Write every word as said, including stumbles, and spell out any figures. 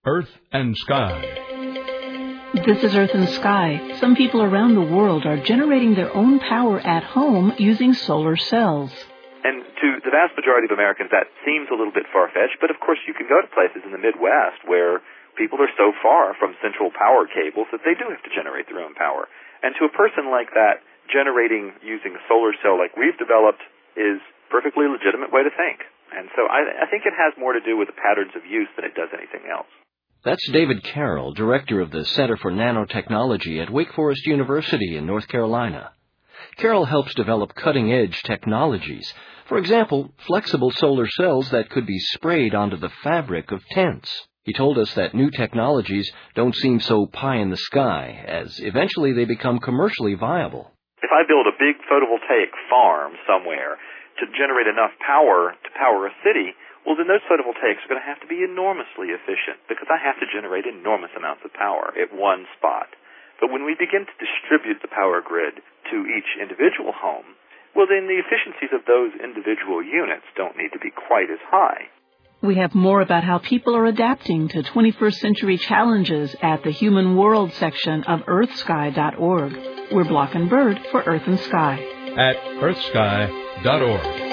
Earth and Sky. This is Earth and Sky. Some people around the world are generating their own power at home using solar cells. And to the vast majority of Americans, that seems a little bit far-fetched, but of course you can go to places in the Midwest where people are so far from central power cables that they do have to generate their own power. And to a person like that, generating using a solar cell like we've developed is a perfectly legitimate way to think. And so I, I think it has more to do with the patterns of use than it does anything else. That's David Carroll, director of the Center for Nanotechnology at Wake Forest University in North Carolina. Carroll helps develop cutting-edge technologies. For example, flexible solar cells that could be sprayed onto the fabric of tents. He told us that new technologies don't seem so pie in the sky, as eventually they become commercially viable. If I build a big photovoltaic farm somewhere to generate enough power to power a city, well, then those photovoltaics are going to have to be enormously efficient because I have to generate enormous amounts of power at one spot. But when we begin to distribute the power grid to each individual home, well, then the efficiencies of those individual units don't need to be quite as high. We have more about how people are adapting to twenty-first century challenges at the Human World section of earth sky dot org. We're Block and Bird for Earth and Sky. At earth sky dot org.